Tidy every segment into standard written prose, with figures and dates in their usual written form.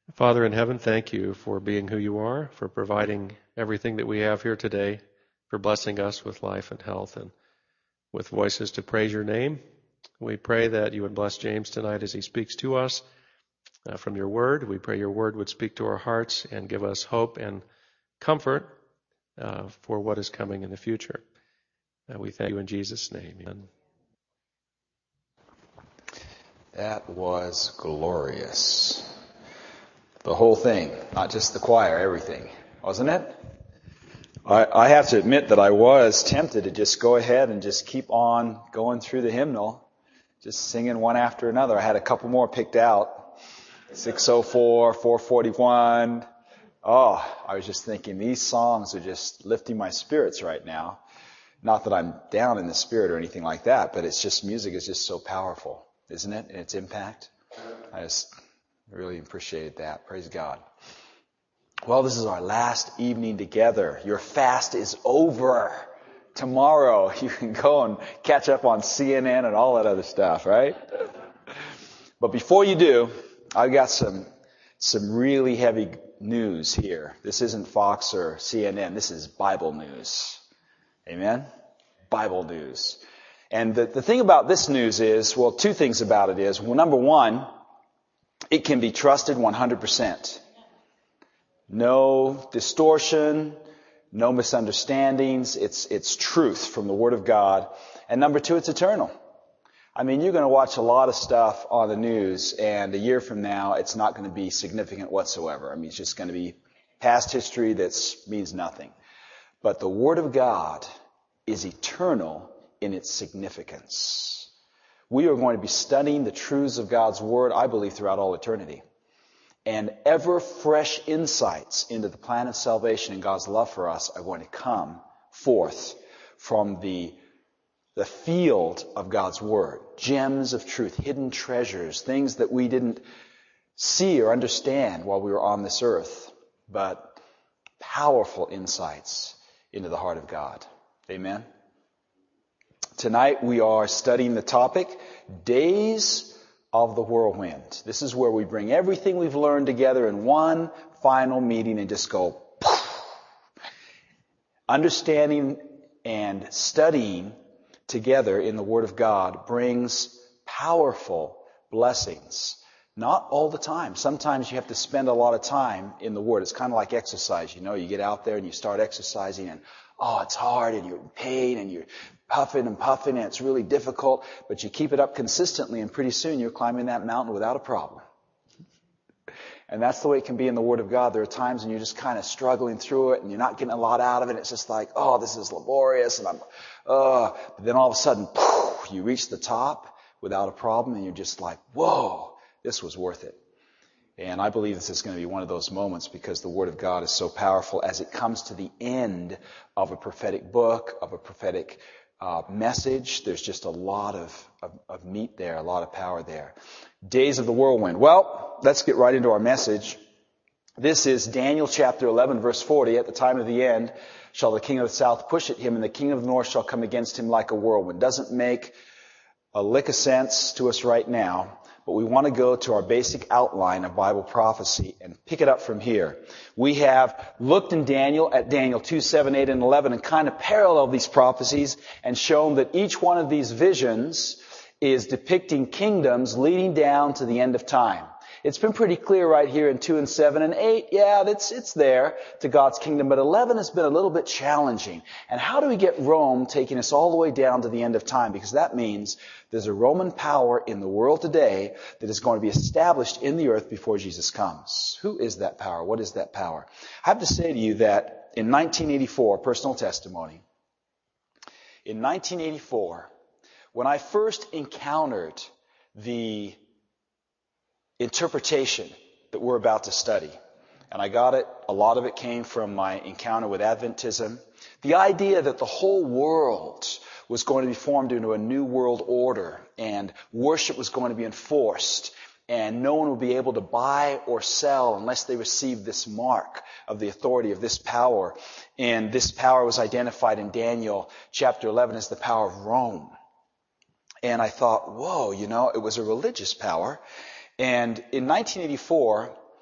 Father in heaven, thank you for being who you are, for providing everything that we have here today, for blessing us with life and health and with voices to praise your name. We pray that you would bless James tonight as he speaks to us from your word. We pray your word would speak to our hearts and give us hope and comfort for what is coming in the future. We thank you in Jesus' name. Amen. That was glorious. The whole thing, not just the choir, everything, wasn't it? I have to admit that I was tempted to just go ahead and just keep on going through the hymnal, just singing one after another. I had a couple more picked out, 604, 441. Oh, I was just thinking these songs are just lifting my spirits right now. Not that I'm down in the spirit or anything like that, but it's just, music is just so powerful, isn't it? And its impact. I just really appreciate that. Praise God. Well, this is our last evening together. Your fast is over. Tomorrow you can go and catch up on CNN and all that other stuff, right? But before you do, I've got some really heavy news here. This isn't Fox or CNN. This is Bible news. Amen? Bible news. And the thing about this news is, well, two things about it is, well, number one, it can be trusted 100%. No distortion, no misunderstandings. It's truth from the Word of God. And number two, it's eternal. I mean, you're going to watch a lot of stuff on the news, and a year from now, it's not going to be significant whatsoever. I mean, it's just going to be past history that means nothing. But the Word of God is eternal in its significance. We are going to be studying the truths of God's Word, I believe, throughout all eternity. And ever fresh insights into the plan of salvation and God's love for us are going to come forth from the field of God's Word. Gems of truth, hidden treasures, things that we didn't see or understand while we were on this earth, but powerful insights into the heart of God. Amen. Tonight we are studying the topic, Days of the Whirlwind. This is where we bring everything we've learned together in one final meeting and just go, poof. Understanding and studying together in the Word of God brings powerful blessings. Not all the time. Sometimes you have to spend a lot of time in the Word. It's kind of like exercise. You know, you get out there and you start exercising and, oh, it's hard and you're in pain and you're puffing and it's really difficult. But you keep it up consistently and pretty soon you're climbing that mountain without a problem. And that's the way it can be in the Word of God. There are times when you're just kind of struggling through it and you're not getting a lot out of it. It's just like, oh, this is laborious and but then all of a sudden, poof, you reach the top without a problem and you're just like, whoa. This was worth it. And I believe this is going to be one of those moments because the Word of God is so powerful as it comes to the end of a prophetic book, of a prophetic message. There's just a lot of meat there, a lot of power there. Days of the Whirlwind. Well, let's get right into our message. This is Daniel chapter 11, verse 40. At the time of the end shall the king of the south push at him, and the king of the north shall come against him like a whirlwind. Doesn't make a lick of sense to us right now. But we want to go to our basic outline of Bible prophecy and pick it up from here. We have looked in Daniel at Daniel 2, 7, 8, and 11 and kind of paralleled these prophecies and shown that each one of these visions is depicting kingdoms leading down to the end of time. It's been pretty clear right here in 2 and 7 and 8. Yeah, it's there to God's kingdom. But 11 has been a little bit challenging. And how do we get Rome taking us all the way down to the end of time? Because that means there's a Roman power in the world today that is going to be established in the earth before Jesus comes. Who is that power? What is that power? I have to say to you that in 1984, personal testimony, in 1984, when I first encountered the interpretation that we're about to study, and I got it, a lot of it came from my encounter with Adventism, the idea that the whole world was going to be formed into a new world order and worship was going to be enforced and no one would be able to buy or sell unless they received this mark of the authority of this power. And this power was identified in Daniel chapter 11 as the power of Rome. And I thought, whoa, it was a religious power. And in 1984,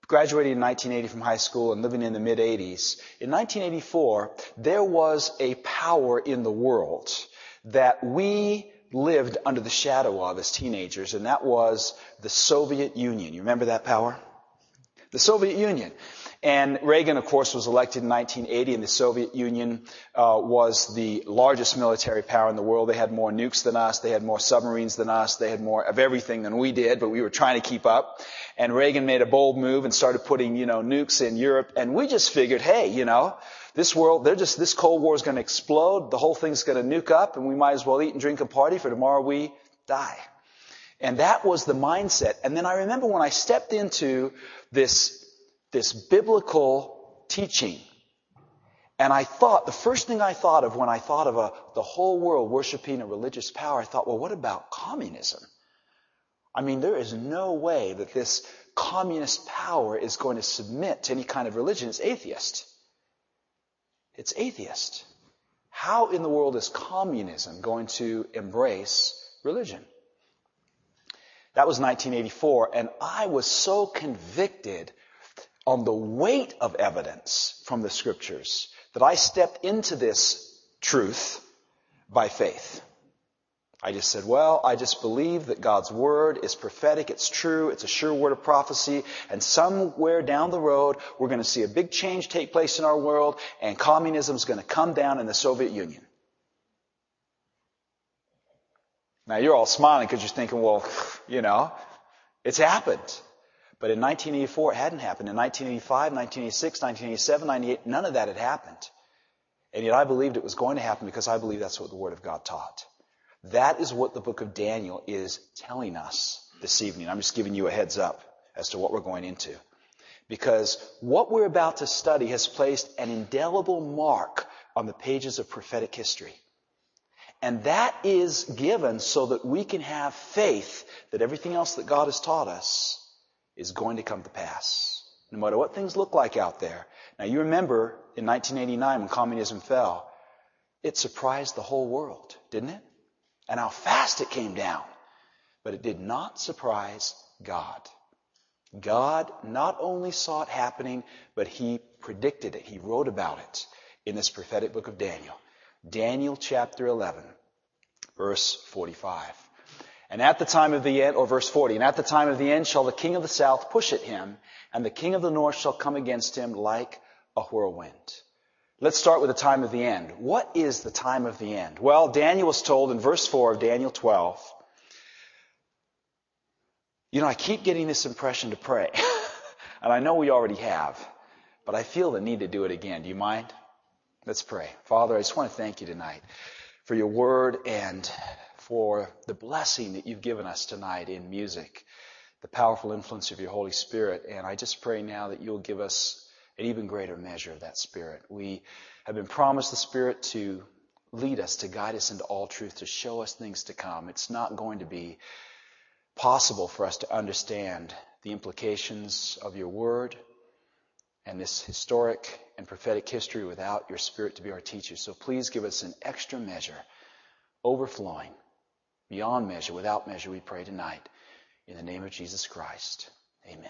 graduated in 1980 from high school and living in the mid-80s. In 1984, there was a power in the world that we lived under the shadow of as teenagers, and that was the Soviet Union. You remember that power? The Soviet Union. And Reagan, of course, was elected in 1980, and the Soviet Union was the largest military power in the world. They had more nukes than us. They had more submarines than us. They had more of everything than we did, but we were trying to keep up. And Reagan made a bold move and started putting, nukes in Europe. And we just figured, hey, this world, this Cold War is going to explode. The whole thing's going to nuke up, and we might as well eat and drink and party, for tomorrow we die. And that was the mindset. And then I remember when I stepped into this biblical teaching, and I thought, the first thing I thought of when I thought of the whole world worshiping a religious power, I thought, well, what about communism? I mean, there is no way that this communist power is going to submit to any kind of religion. It's atheist. It's atheist. How in the world is communism going to embrace religion? That was 1984, and I was so convicted on the weight of evidence from the Scriptures that I stepped into this truth by faith. I just said, well, I just believe that God's Word is prophetic, it's true, it's a sure word of prophecy, and somewhere down the road we're going to see a big change take place in our world, and communism is going to come down in the Soviet Union. Now you're all smiling because you're thinking, well, it's happened. But in 1984, it hadn't happened. In 1985, 1986, 1987, 1998, none of that had happened. And yet I believed it was going to happen because I believe that's what the Word of God taught. That is what the book of Daniel is telling us this evening. I'm just giving you a heads up as to what we're going into. Because what we're about to study has placed an indelible mark on the pages of prophetic history. And that is given so that we can have faith that everything else that God has taught us is going to come to pass, no matter what things look like out there. Now, you remember in 1989 when communism fell, it surprised the whole world, didn't it? And how fast it came down. But it did not surprise God. God not only saw it happening, but He predicted it. He wrote about it in this prophetic book of Daniel. Daniel chapter 11, verse 45. And at the time of the end, or verse 40, and at the time of the end shall the king of the south push at him, and the king of the north shall come against him like a whirlwind. Let's start with the time of the end. What is the time of the end? Well, Daniel was told in verse 4 of Daniel 12, I keep getting this impression to pray. And I know we already have, but I feel the need to do it again. Do you mind? Let's pray. Father, I just want to thank you tonight for your word and for the blessing that you've given us tonight in music, the powerful influence of your Holy Spirit. And I just pray now that you'll give us an even greater measure of that Spirit. We have been promised the Spirit to lead us, to guide us into all truth, to show us things to come. It's not going to be possible for us to understand the implications of your word and this historic and prophetic history without your Spirit to be our teacher. So please give us an extra measure, overflowing, beyond measure, without measure, we pray tonight. In the name of Jesus Christ. Amen.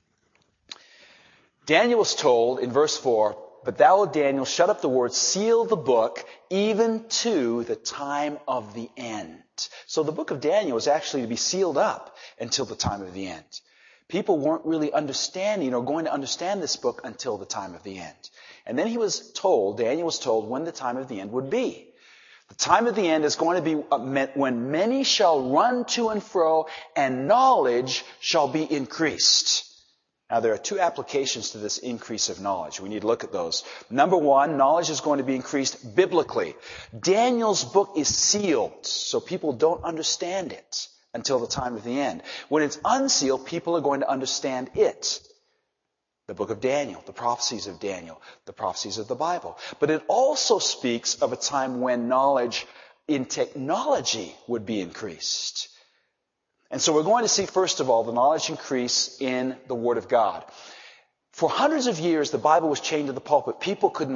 Daniel was told in verse 4, but thou, O Daniel, shut up the word, seal the book, even to the time of the end. So the book of Daniel was actually to be sealed up until the time of the end. People weren't really understanding or going to understand this book until the time of the end. And then Daniel was told when the time of the end would be. The time of the end is going to be when many shall run to and fro, and knowledge shall be increased. Now, there are two applications to this increase of knowledge. We need to look at those. Number one, knowledge is going to be increased biblically. Daniel's book is sealed, so people don't understand it until the time of the end. When it's unsealed, people are going to understand it. The book of Daniel, the prophecies of Daniel, the prophecies of the Bible. But it also speaks of a time when knowledge in technology would be increased. And so we're going to see, first of all, the knowledge increase in the Word of God. For hundreds of years, the Bible was chained to the pulpit. People could not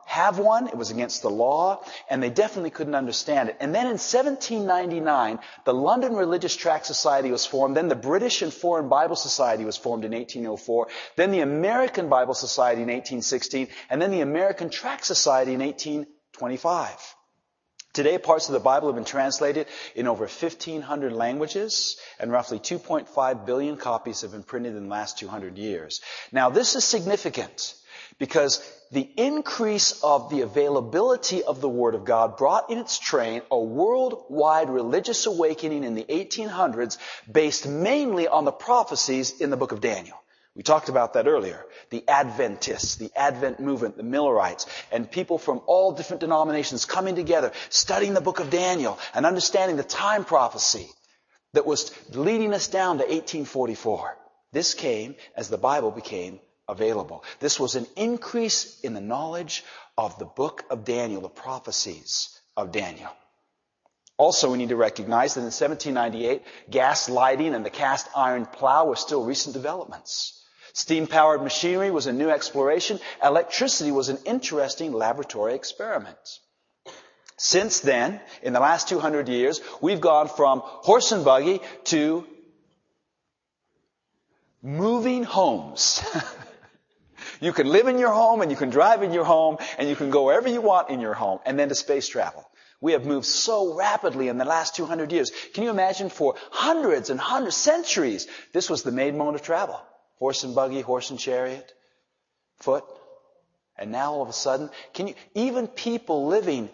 have one. It was against the law, and they definitely couldn't understand it. And then in 1799, the London Religious Tract Society was formed. Then the British and Foreign Bible Society was formed in 1804. Then the American Bible Society in 1816. And then the American Tract Society in 1825. Today, parts of the Bible have been translated in over 1,500 languages, and roughly 2.5 billion copies have been printed in the last 200 years. Now, this is significant because the increase of the availability of the Word of God brought in its train a worldwide religious awakening in the 1800s based mainly on the prophecies in the book of Daniel. We talked about that earlier. The Adventists, the Advent movement, the Millerites, and people from all different denominations coming together, studying the book of Daniel and understanding the time prophecy that was leading us down to 1844. This came as the Bible became available. This was an increase in the knowledge of the book of Daniel, the prophecies of Daniel. Also, we need to recognize that in 1798, gas lighting and the cast iron plow were still recent developments. Steam-powered machinery was a new exploration. Electricity was an interesting laboratory experiment. Since then, in the last 200 years, we've gone from horse and buggy to moving homes. You can live in your home, and you can drive in your home, and you can go wherever you want in your home, and then to space travel. We have moved so rapidly in the last 200 years. Can you imagine for hundreds and hundreds, centuries, this was the main mode of travel? Horse and buggy, horse and chariot, foot. And now all of a sudden, even people living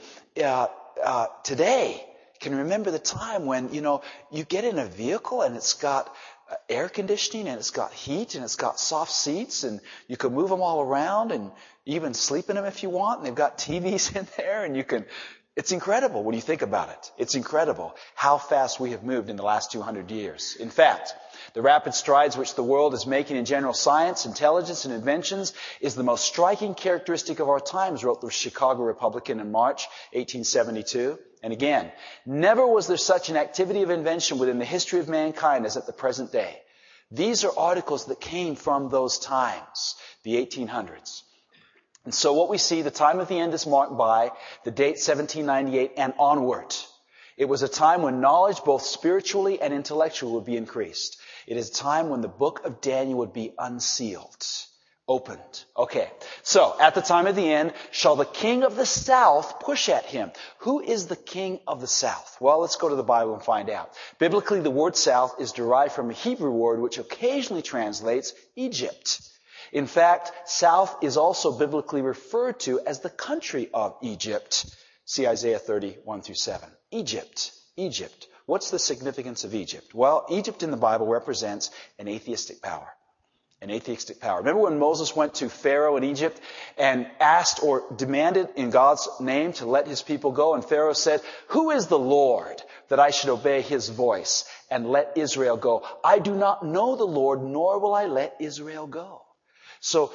today can remember the time when, you get in a vehicle and it's got air conditioning and it's got heat and it's got soft seats and you can move them all around and even sleep in them if you want. And they've got TVs in there and it's incredible when you think about it. It's incredible how fast we have moved in the last 200 years. In fact, the rapid strides which the world is making in general science, intelligence, and inventions is the most striking characteristic of our times, wrote the Chicago Republican in March 1872. And again, never was there such an activity of invention within the history of mankind as at the present day. These are articles that came from those times, the 1800s. And so what we see, the time of the end is marked by the date 1798 and onward. It was a time when knowledge, both spiritually and intellectually, would be increased. It is a time when the book of Daniel would be unsealed, opened. Okay, so at the time of the end, shall the king of the south push at him? Who is the king of the south? Well, let's go to the Bible and find out. Biblically, the word south is derived from a Hebrew word which occasionally translates Egypt. In fact, south is also biblically referred to as the country of Egypt. See Isaiah 30:1-7. Egypt. What's the significance of Egypt? Well, Egypt in the Bible represents an atheistic power. An atheistic power. Remember when Moses went to Pharaoh in Egypt and asked or demanded in God's name to let his people go? And Pharaoh said, "Who is the Lord that I should obey his voice and let Israel go? I do not know the Lord, nor will I let Israel go." So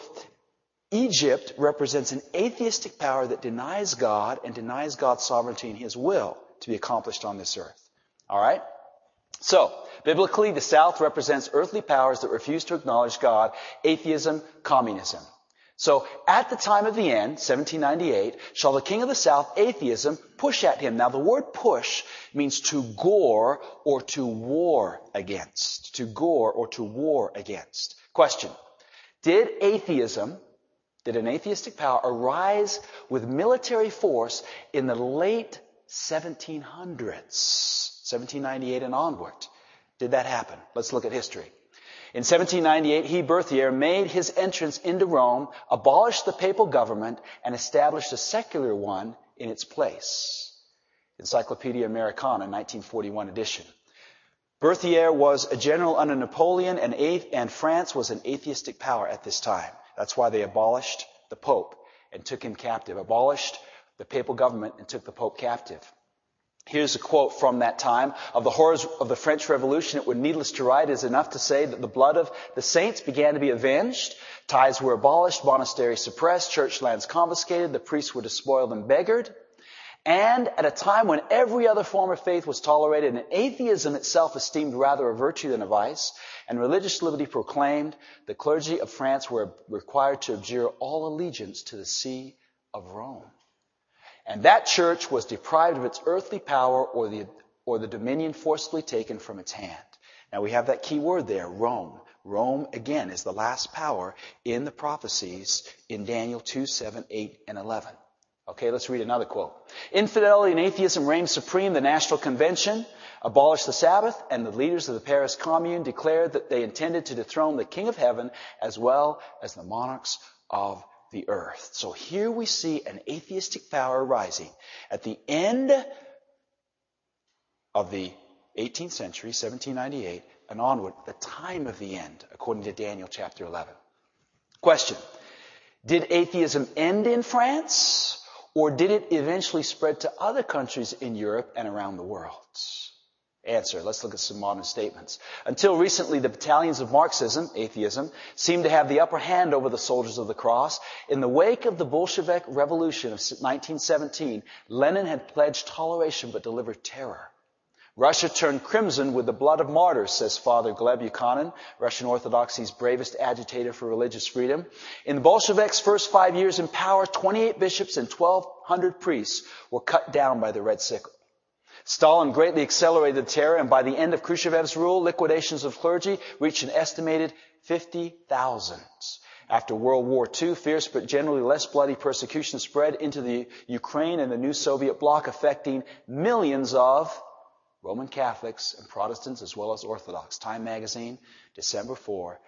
Egypt represents an atheistic power that denies God and denies God's sovereignty and his will to be accomplished on this earth. All right? So, biblically, the South represents earthly powers that refuse to acknowledge God, atheism, communism. So, at the time of the end, 1798, shall the king of the South, atheism, push at him. Now, the word push means to gore or to war against. To gore or to war against. Question. Did an atheistic power arise with military force in the late 1700s? 1798 and onward. Did that happen? Let's look at history. In 1798, he, Berthier, made his entrance into Rome, abolished the papal government, and established a secular one in its place. Encyclopedia Americana, 1941 edition. Berthier was a general under Napoleon, and France was an atheistic power at this time. That's why they abolished the Pope and took him captive. Abolished the papal government and took the Pope captive. Here's a quote from that time. Of the horrors of the French Revolution, it were needless to write. It is enough to say that the blood of the saints began to be avenged. Tithes were abolished, monasteries suppressed, church lands confiscated, the priests were despoiled and beggared. And at a time when every other form of faith was tolerated and atheism itself esteemed rather a virtue than a vice, and religious liberty proclaimed, the clergy of France were required to abjure all allegiance to the see of Rome. And that church was deprived of its earthly power or the dominion forcibly taken from its hand. Now we have that key word there, Rome. Rome, again, is the last power in the prophecies in Daniel 2, 7, 8, and 11. Okay, let's read another quote. Infidelity and atheism reigned supreme. The National Convention abolished the Sabbath, and the leaders of the Paris Commune declared that they intended to dethrone the King of Heaven as well as the monarchs of the earth. So here we see an atheistic power rising at the end of the 18th century, 1798, and onward, the time of the end, according to Daniel chapter 11. Question. Did atheism end in France, or did it eventually spread to other countries in Europe and around the world? Answer. Let's look at some modern statements. Until recently, the battalions of Marxism, atheism, seemed to have the upper hand over the soldiers of the cross. In the wake of the Bolshevik Revolution of 1917, Lenin had pledged toleration but delivered terror. Russia turned crimson with the blood of martyrs, says Father Gleb Yukhanin, Russian Orthodoxy's bravest agitator for religious freedom. In the Bolsheviks' first 5 years in power, 28 bishops and 1,200 priests were cut down by the Red Sickle. Stalin greatly accelerated the terror, and by the end of Khrushchev's rule, liquidations of clergy reached an estimated 50,000. After World War II, fierce but generally less bloody persecution spread into the Ukraine and the new Soviet bloc, affecting millions of Roman Catholics and Protestants as well as Orthodox. Time magazine, December 4,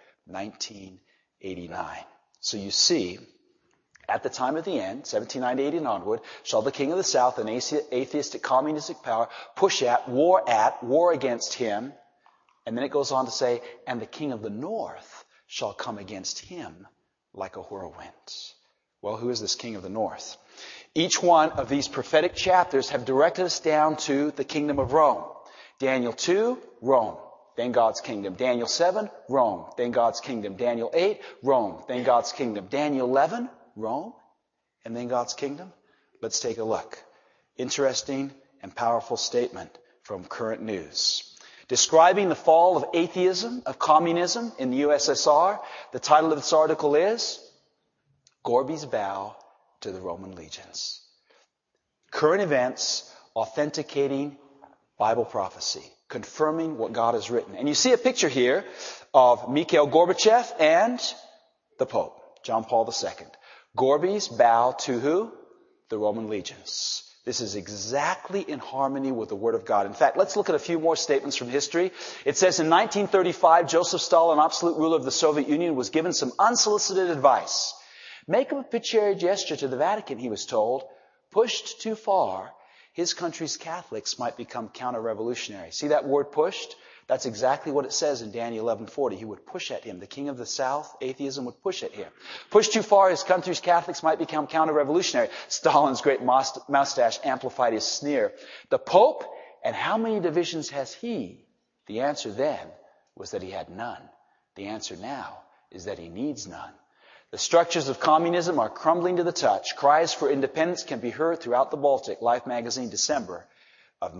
1989. So you see, at the time of the end, 1798 and onward, shall the king of the south, an atheistic communistic power, push at, war against him. And then it goes on to say, and the king of the north shall come against him like a whirlwind. Well, who is this king of the north? Each one of these prophetic chapters have directed us down to the kingdom of Rome. Daniel 2, Rome, then God's kingdom. Daniel 7, Rome, then God's kingdom. Daniel 8, Rome, then God's kingdom. Daniel 11, Rome, and then God's kingdom. Let's take a look. Interesting and powerful statement from Current News. Describing the fall of atheism, of communism in the USSR, the title of this article is Gorby's Bow to the Roman Legions. Current events authenticating Bible prophecy, confirming what God has written. And you see a picture here of Mikhail Gorbachev and the Pope, John Paul II. Gorby's bow to who? The Roman legions. This is exactly in harmony with the Word of God. In fact, let's look at a few more statements from history. It says in 1935, Joseph Stalin, absolute ruler of the Soviet Union, was given some unsolicited advice. Make a propitiatory gesture to the Vatican, he was told. Pushed too far, his country's Catholics might become counter-revolutionary. See that word pushed? That's exactly what it says in Daniel 11:40. He would push at him. The king of the south, atheism, would push at him. Pushed too far, his country's Catholics might become counter-revolutionary. Stalin's great mustache amplified his sneer. The Pope, and how many divisions has he? The answer then was that he had none. The answer now is that he needs none. The structures of communism are crumbling to the touch. Cries for independence can be heard throughout the Baltic. Life magazine, December of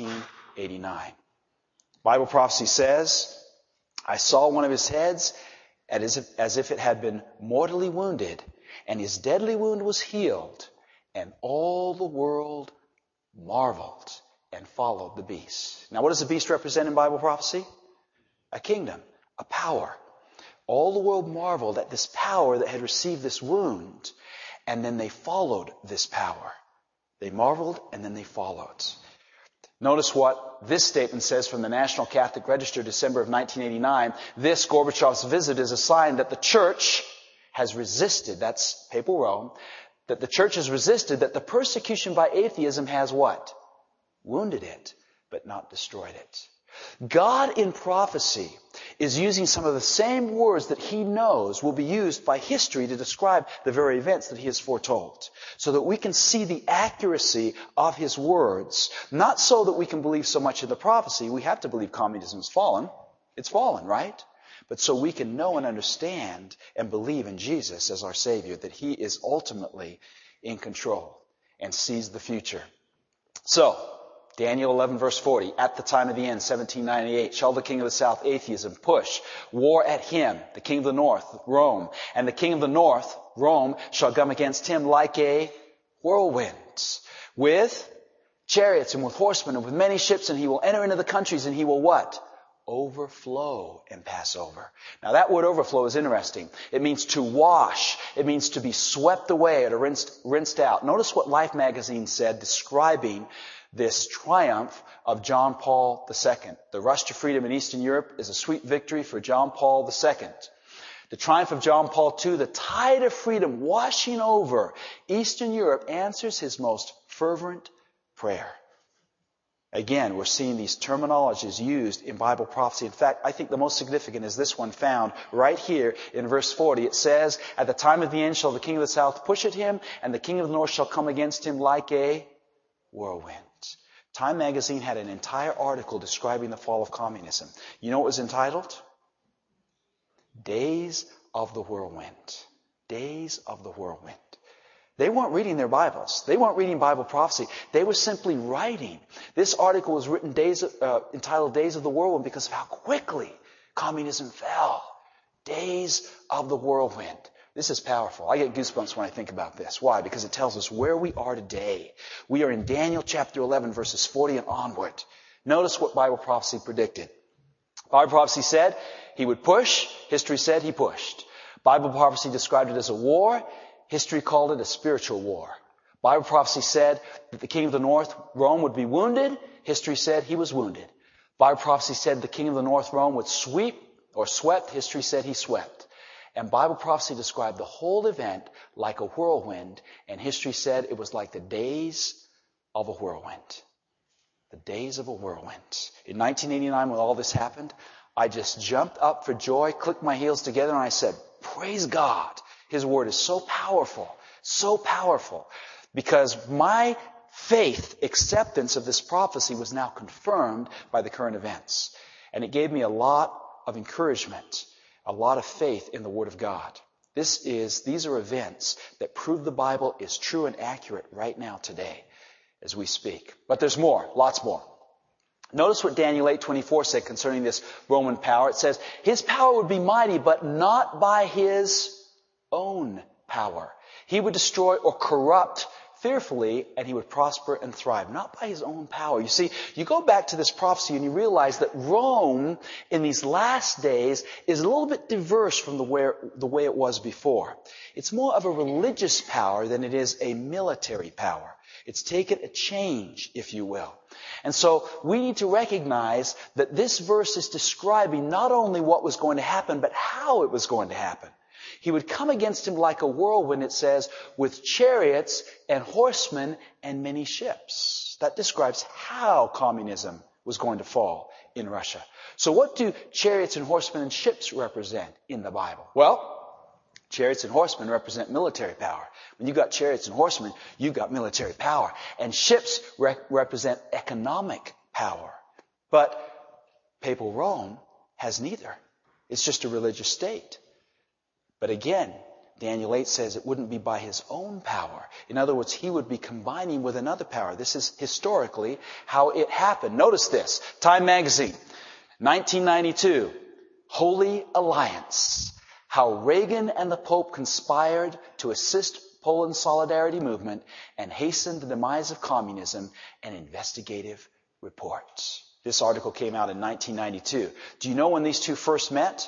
1989. Bible prophecy says, I saw one of his heads as if it had been mortally wounded, and his deadly wound was healed, and all the world marveled and followed the beast. Now, what does the beast represent in Bible prophecy? A kingdom, a power. All the world marveled at this power that had received this wound, and then they followed this power. They marveled, and then they followed. Notice what this statement says from the National Catholic Register, December of 1989. This, Gorbachev's visit, is a sign that the church has resisted, that's Papal Rome, that the church has resisted, that the persecution by atheism has what? Wounded it, but not destroyed it. God in prophecy is using some of the same words that he knows will be used by history to describe the very events that he has foretold, so that we can see the accuracy of his words, not so that we can believe so much in the prophecy. We have to believe communism is fallen. It's fallen, right? But so we can know and understand and believe in Jesus as our Savior, that he is ultimately in control and sees the future. So, Daniel 11 verse 40, at the time of the end, 1798, shall the king of the south, atheism, push war at him, the king of the north, Rome, and the king of the north, Rome, shall come against him like a whirlwind, with chariots and with horsemen and with many ships, and he will enter into the countries, and he will what? Overflow and pass over. Now that word overflow is interesting. It means to wash. It means to be swept away or rinsed out. Notice what Life magazine said describing this triumph of John Paul II. The rush to freedom in Eastern Europe is a sweet victory for John Paul II. The triumph of John Paul II, the tide of freedom washing over Eastern Europe, answers his most fervent prayer. Again, we're seeing these terminologies used in Bible prophecy. In fact, I think the most significant is this one found right here in verse 40. It says, at the time of the end shall the king of the south push at him, and the king of the north shall come against him like a whirlwind. Time magazine had an entire article describing the fall of communism. You know what it was entitled? Days of the Whirlwind. Days of the Whirlwind. They weren't reading their Bibles. They weren't reading Bible prophecy. They were simply writing. This article was written entitled Days of the Whirlwind because of how quickly communism fell. Days of the Whirlwind. This is powerful. I get goosebumps when I think about this. Why? Because it tells us where we are today. We are in Daniel chapter 11, verses 40 and onward. Notice what Bible prophecy predicted. Bible prophecy said he would push. History said he pushed. Bible prophecy described it as a war. History called it a spiritual war. Bible prophecy said that the king of the north, Rome, would be wounded. History said he was wounded. Bible prophecy said the king of the north, Rome, would sweep or swept. History said he swept. And Bible prophecy described the whole event like a whirlwind. And history said it was like the days of a whirlwind. The days of a whirlwind. In 1989, when all this happened, I just jumped up for joy, clicked my heels together, and I said, praise God. His word is so powerful, because my faith acceptance of this prophecy was now confirmed by the current events. And it gave me a lot of encouragement, a lot of faith in the Word of God. These are events that prove the Bible is true and accurate right now today as we speak. But there's more, lots more. Notice what Daniel 8:24 said concerning this Roman power. It says, his power would be mighty, but not by his own power. He would destroy or corrupt fearfully, and he would prosper and thrive, not by his own power. You see, you go back to this prophecy and you realize that Rome in these last days is a little bit diverse from the way it was before. It's more of a religious power than it is a military power. It's taken a change, if you will. And so we need to recognize that this verse is describing not only what was going to happen, but how it was going to happen. He would come against him like a whirlwind, it says, with chariots and horsemen and many ships. That describes how communism was going to fall in Russia. So what do chariots and horsemen and ships represent in the Bible? Well, chariots and horsemen represent military power. When you've got chariots and horsemen, you've got military power. And ships represent economic power. But Papal Rome has neither. It's just a religious state. But again, Daniel 8 says it wouldn't be by his own power. In other words, he would be combining with another power. This is historically how it happened. Notice this. Time magazine, 1992, Holy Alliance. How Reagan and the Pope conspired to assist Poland's solidarity movement and hasten the demise of communism, an investigative report. This article came out in 1992. Do you know when these two first met?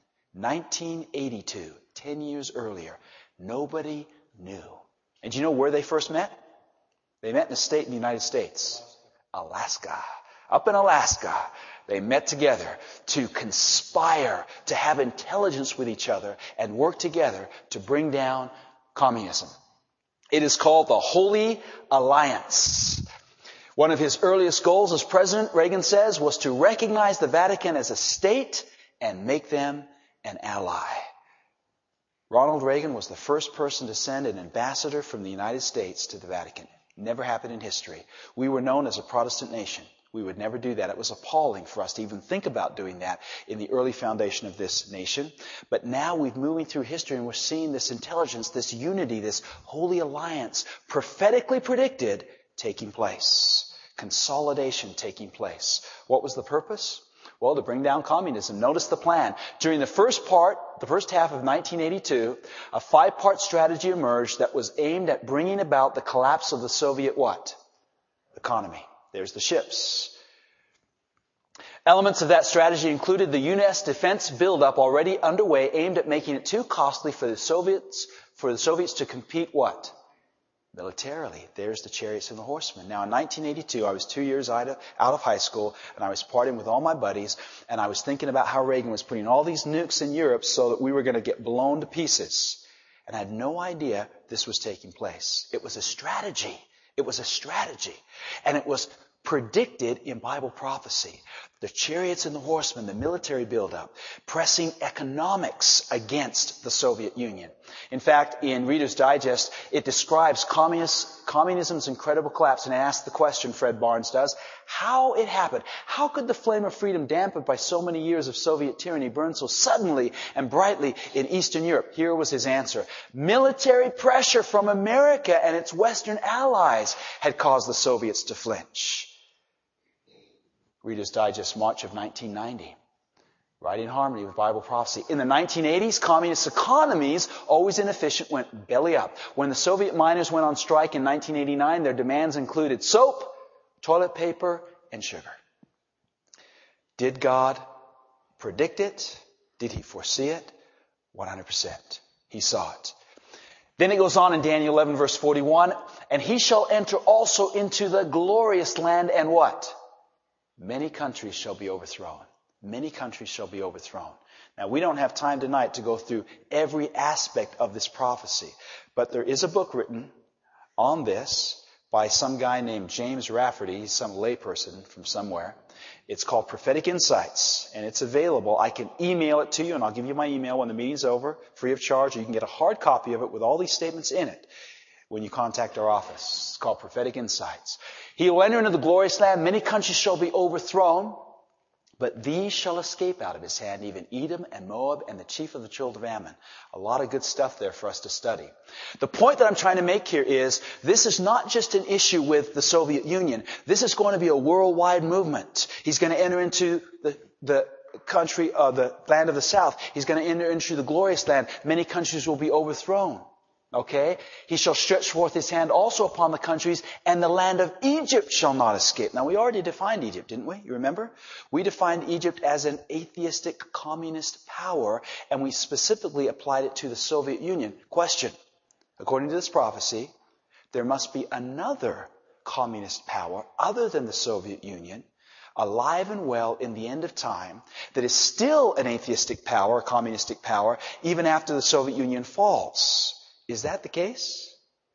1982, 10 years earlier. Nobody knew. And do you know where they first met? They met in a state in the United States. Alaska. Up in Alaska, they met together to conspire, to have intelligence with each other and work together to bring down communism. It is called the Holy Alliance. One of his earliest goals as president, Reagan says, was to recognize the Vatican as a state and make them an ally. Ronald Reagan was the first person to send an ambassador from the United States to the Vatican. Never happened in history. We were known as a Protestant nation. We would never do that. It was appalling for us to even think about doing that in the early foundation of this nation. But now we're moving through history and we're seeing this intelligence, this unity, this holy alliance prophetically predicted taking place. consolidation taking place. What was the purpose? Well, to bring down communism. Notice the plan. During the first half of 1982, a 5-part strategy emerged that was aimed at bringing about the collapse of the Soviet what? Economy. There's the ships. Elements of that strategy included the U.S. defense buildup already underway, aimed at making it too costly for the Soviets to compete what? Militarily. There's the chariots and the horsemen. Now in 1982, I was 2 years out of high school, and I was partying with all my buddies, and I was thinking about how Reagan was putting all these nukes in Europe so that we were going to get blown to pieces. And I had no idea this was taking place. It was a strategy. It was a strategy. And it was predicted in Bible prophecy. The chariots and the horsemen, the military buildup, pressing economics against the Soviet Union. In fact, in Reader's Digest, it describes communism's incredible collapse, and it asks the question, Fred Barnes does, how it happened. How could the flame of freedom dampened by so many years of Soviet tyranny burn so suddenly and brightly in Eastern Europe? Here was his answer. Military pressure from America and its Western allies had caused the Soviets to flinch. Reader's Digest, March of 1990. Right in harmony with Bible prophecy. In the 1980s, communist economies, always inefficient, went belly up. When the Soviet miners went on strike in 1989, their demands included soap, toilet paper, and sugar. Did God predict it? Did He foresee it? 100%. He saw it. Then it goes on in Daniel 11 verse 41, and he shall enter also into the glorious land, and what? Many countries shall be overthrown. Many countries shall be overthrown. Now, we don't have time tonight to go through every aspect of this prophecy, but there is a book written on this by some guy named James Rafferty. He's some layperson from somewhere. It's called Prophetic Insights, and it's available. I can email it to you, and I'll give you my email when the meeting's over, free of charge, or you can get a hard copy of it with all these statements in it when you contact our office. It's called Prophetic Insights. He will enter into the glorious land. Many countries shall be overthrown, but these shall escape out of his hand, even Edom and Moab and the chief of the children of Ammon. A lot of good stuff there for us to study. The point that I'm trying to make here is this is not just an issue with the Soviet Union. This is going to be a worldwide movement. He's going to enter into the country, the land of the south. He's going to enter into the glorious land. Many countries will be overthrown. Okay? He shall stretch forth his hand also upon the countries, and the land of Egypt shall not escape. Now, we already defined Egypt, didn't we? You remember? We defined Egypt as an atheistic communist power, and we specifically applied it to the Soviet Union. Question. According to this prophecy, there must be another communist power other than the Soviet Union, alive and well in the end of time, that is still an atheistic power, a communistic power, even after the Soviet Union falls. Is that the case?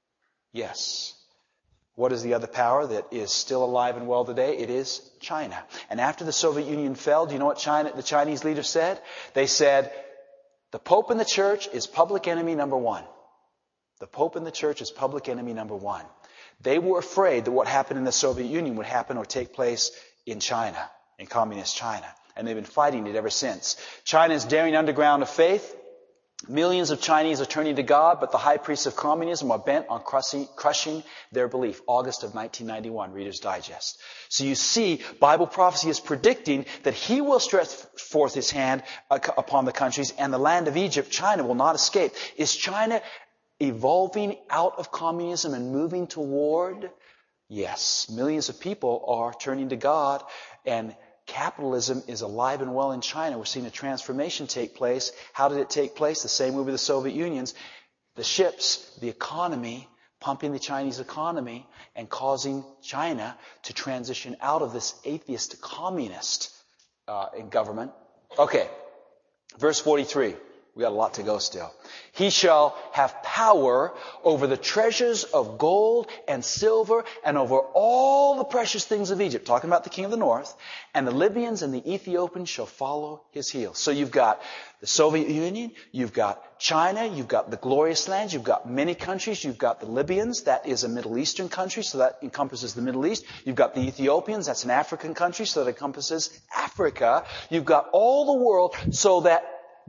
Yes. What is the other power that is still alive and well today? It is China. And after the Soviet Union fell, do you know what the Chinese leaders said? They said, the Pope and the Church is public enemy number one. The Pope and the Church is public enemy number one. They were afraid that what happened in the Soviet Union would happen or take place in China, in communist China. And they've been fighting it ever since. China's daring underground of faith. Millions of Chinese are turning to God, but the high priests of communism are bent on crushing their belief. August of 1991, Reader's Digest. So you see, Bible prophecy is predicting that He will stretch forth His hand upon the countries, and the land of Egypt, China, will not escape. Is China evolving out of communism and moving toward? Yes. Millions of people are turning to God, and capitalism is alive and well in China. We're seeing a transformation take place. How did it take place? The same way with the Soviet Unions. The ships, the economy, pumping the Chinese economy and causing China to transition out of this atheist communist in government. Okay, verse 43. We got a lot to go still. He shall have power over the treasures of gold and silver and over all the precious things of Egypt. Talking about the king of the north. And the Libyans and the Ethiopians shall follow his heels. So you've got the Soviet Union, you've got China, you've got the glorious lands, you've got many countries, you've got the Libyans, that is a Middle Eastern country, so that encompasses the Middle East. You've got the Ethiopians, that's an African country, so that encompasses Africa. You've got all the world, so that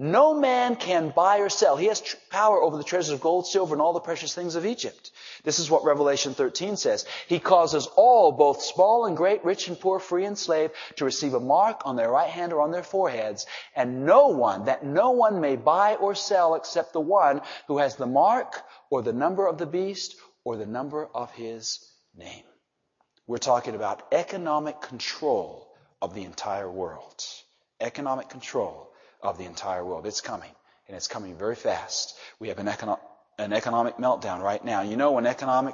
No man can buy or sell. He has power over the treasures of gold, silver, and all the precious things of Egypt. This is what Revelation 13 says. He causes all, both small and great, rich and poor, free and slave, to receive a mark on their right hand or on their foreheads. And no one may buy or sell except the one who has the mark or the number of the beast or the number of his name. We're talking about economic control of the entire world. Economic control of the entire world. It's coming, and it's coming very fast. We have an economic meltdown right now. You know, when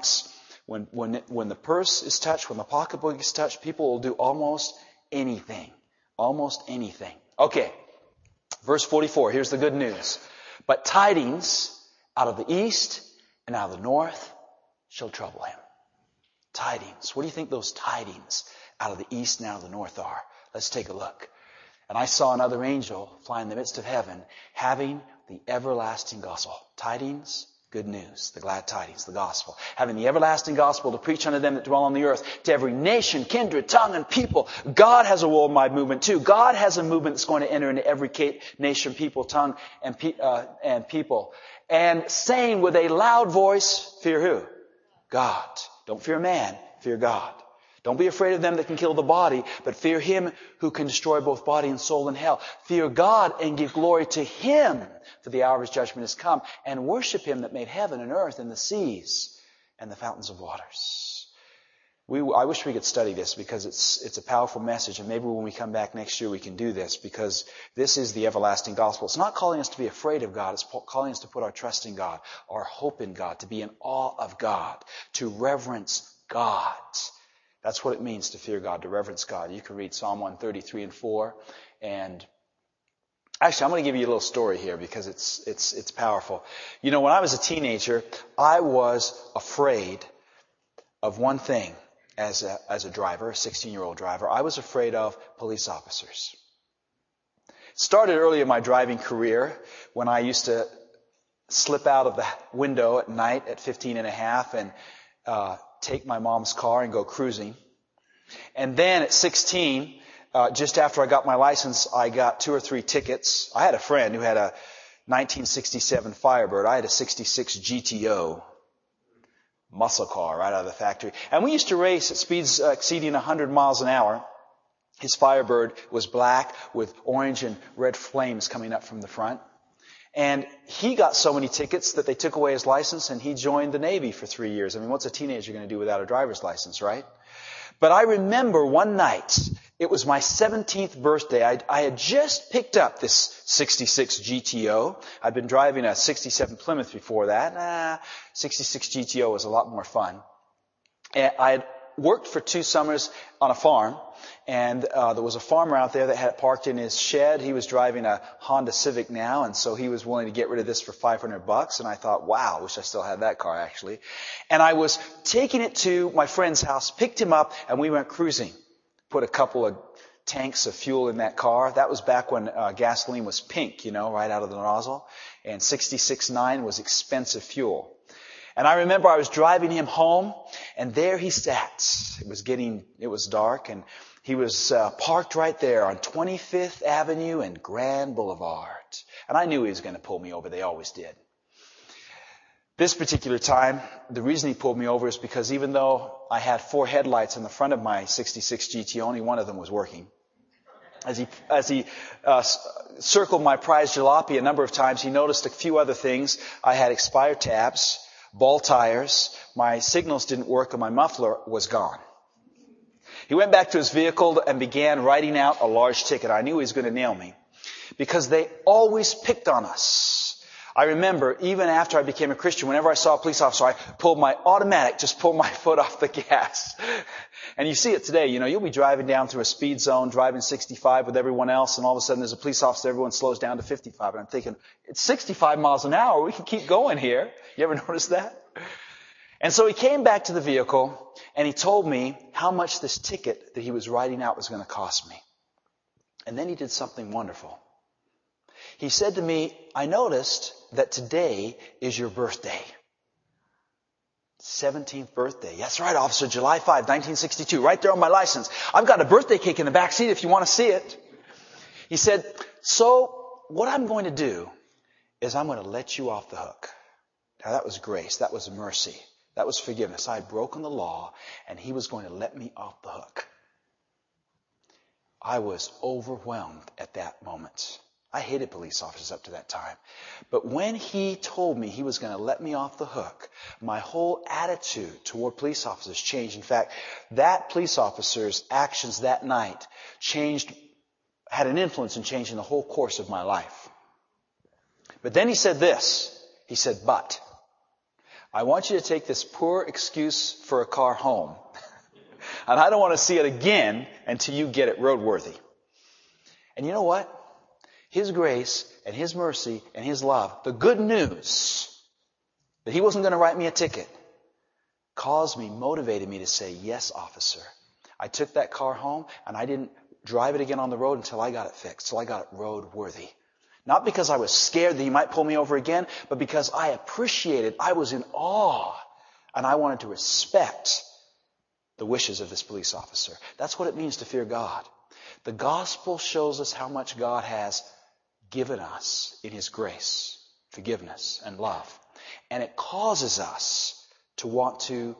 the purse is touched, when the pocketbook is touched, people will do almost anything. Almost anything. Okay, verse 44, here's the good news. But tidings out of the east and out of the north shall trouble him. Tidings. What do you think those tidings out of the east and out of the north are? Let's take a look. And I saw another angel fly in the midst of heaven, having the everlasting gospel. Tidings, good news, the glad tidings, the gospel. Having the everlasting gospel to preach unto them that dwell on the earth, to every nation, kindred, tongue, and people. God has a worldwide movement too. God has a movement that's going to enter into every nation, people, tongue, and people. And saying with a loud voice, fear who? God. Don't fear man, fear God. Don't be afraid of them that can kill the body, but fear him who can destroy both body and soul in hell. Fear God and give glory to him, for the hour of his judgment has come. And worship him that made heaven and earth and the seas and the fountains of waters. I wish we could study this because it's a powerful message. And maybe when we come back next year we can do this, because this is the everlasting gospel. It's not calling us to be afraid of God. It's calling us to put our trust in God, our hope in God, to be in awe of God, to reverence God. That's what it means to fear God, to reverence God. You can read Psalm 133 and 4. And actually, I'm going to give you a little story here because it's powerful. You know, when I was a teenager, I was afraid of one thing as a driver, a 16-year-old driver. I was afraid of police officers. It started early in my driving career when I used to slip out of the window at night at 15 and a half and take my mom's car and go cruising. And then at 16, just after I got my license, I got 2 or 3 tickets. I had a friend who had a 1967 Firebird. I had a 66 GTO muscle car right out of the factory. And we used to race at speeds exceeding 100 miles an hour. His Firebird was black with orange and red flames coming up from the front. And he got so many tickets that they took away his license and he joined the Navy for 3 years. I mean, what's a teenager going to do without a driver's license, right? But I remember one night, it was my 17th birthday. I had just picked up this 66 GTO. I'd been driving a 67 Plymouth before that. 66 GTO was a lot more fun. And I had worked for 2 summers on a farm, and there was a farmer out there that had it parked in his shed. He was driving a Honda Civic now, and so he was willing to get rid of this for $500. And I thought, wow, I wish I still had that car actually. And I was taking it to my friend's house, picked him up, and we went cruising. Put a couple of tanks of fuel in that car. That was back when gasoline was pink, you know, right out of the nozzle. And 66.9 was expensive fuel. And I remember I was driving him home, and there he sat. It was dark, and he was parked right there on 25th Avenue and Grand Boulevard. And I knew he was going to pull me over. They always did. This particular time, the reason he pulled me over is because even though I had 4 headlights in the front of my 66 GT, only one of them was working. As he circled my prize jalopy a number of times, he noticed a few other things. I had expired tabs, ball tires, my signals didn't work, and my muffler was gone. He went back to his vehicle and began writing out a large ticket. I knew he was going to nail me because they always picked on us. I remember even after I became a Christian, whenever I saw a police officer, I pulled my foot off the gas. And you see it today, you know, you'll be driving down through a speed zone, driving 65 with everyone else, and all of a sudden there's a police officer, everyone slows down to 55. And I'm thinking, it's 65 miles an hour, we can keep going here. You ever notice that? And so he came back to the vehicle, and he told me how much this ticket that he was writing out was going to cost me. And then he did something wonderful. He said to me, I noticed that today is your birthday. 17th birthday. That's right, officer, July 5, 1962, right there on my license. I've got a birthday cake in the back seat if you want to see it. He said, so what I'm going to do is I'm going to let you off the hook. Now that was grace. That was mercy. That was forgiveness. I had broken the law and he was going to let me off the hook. I was overwhelmed at that moment. I hated police officers up to that time. But when he told me he was going to let me off the hook, my whole attitude toward police officers changed. In fact, that police officer's actions that night had an influence in changing the whole course of my life. But then he said this. He said, but I want you to take this poor excuse for a car home. And I don't want to see it again until you get it roadworthy. And you know what? His grace and His mercy and His love, the good news that He wasn't going to write me a ticket, motivated me to say, yes, officer. I took that car home and I didn't drive it again on the road until I got it fixed, till I got it roadworthy. Not because I was scared that He might pull me over again, but because I was in awe, and I wanted to respect the wishes of this police officer. That's what it means to fear God. The gospel shows us how much God has given us in His grace, forgiveness, and love. And it causes us to want to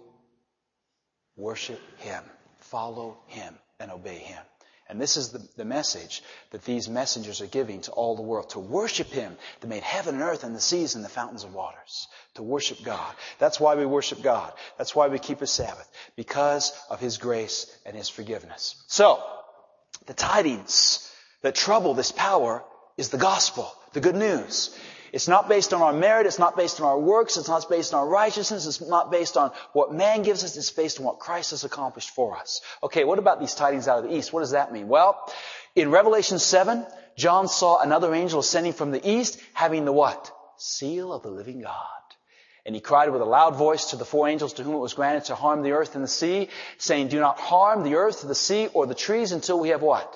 worship Him, follow Him, and obey Him. And this is the message that these messengers are giving to all the world. To worship Him that made heaven and earth and the seas and the fountains of waters. To worship God. That's why we worship God. That's why we keep His Sabbath. Because of His grace and His forgiveness. So, the tidings that trouble this power is the gospel, the good news. It's not based on our merit. It's not based on our works. It's not based on our righteousness. It's not based on what man gives us. It's based on what Christ has accomplished for us. Okay, what about these tidings out of the east? What does that mean? Well, in Revelation 7, John saw another angel ascending from the east, having the what? Seal of the living God. And he cried with a loud voice to the four angels to whom it was granted to harm the earth and the sea, saying, do not harm the earth, the sea, or the trees until we have what?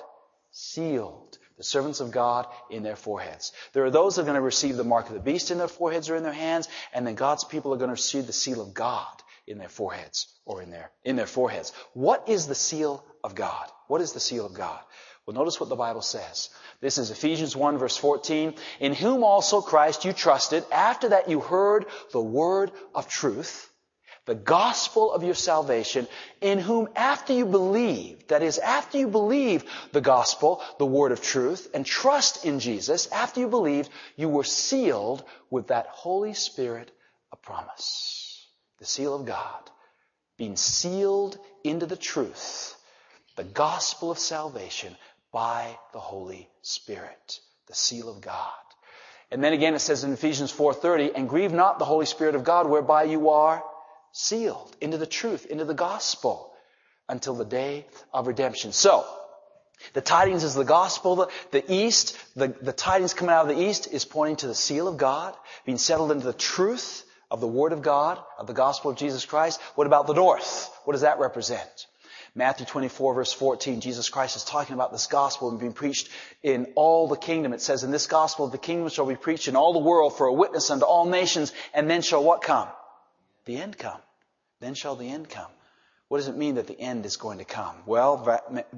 Sealed the servants of God in their foreheads. There are those that are going to receive the mark of the beast in their foreheads or in their hands, and then God's people are going to receive the seal of God in their foreheads or in their foreheads. What is the seal of God? What is the seal of God? Well, notice what the Bible says. This is Ephesians 1 verse 14. In whom also Christ you trusted, after that you heard the word of truth, the gospel of your salvation, in whom after you believed, that is, after you believe the gospel, the word of truth, and trust in Jesus, after you believed, you were sealed with that Holy Spirit of promise. The seal of God. Being sealed into the truth, the gospel of salvation by the Holy Spirit. The seal of God. And then again it says in Ephesians 4:30, and grieve not the Holy Spirit of God, whereby you are sealed into the truth, into the gospel, until the day of redemption. So, the tidings is the gospel. The east, the tidings coming out of the east is pointing to the seal of God, being settled into the truth of the Word of God, of the gospel of Jesus Christ. What about the north? What does that represent? Matthew 24 verse 14, Jesus Christ is talking about this gospel and being preached in all the kingdom. It says, in this gospel of the kingdom shall be preached in all the world for a witness unto all nations, and then shall what come? The end come. Then shall the end come. What does it mean that the end is going to come? Well,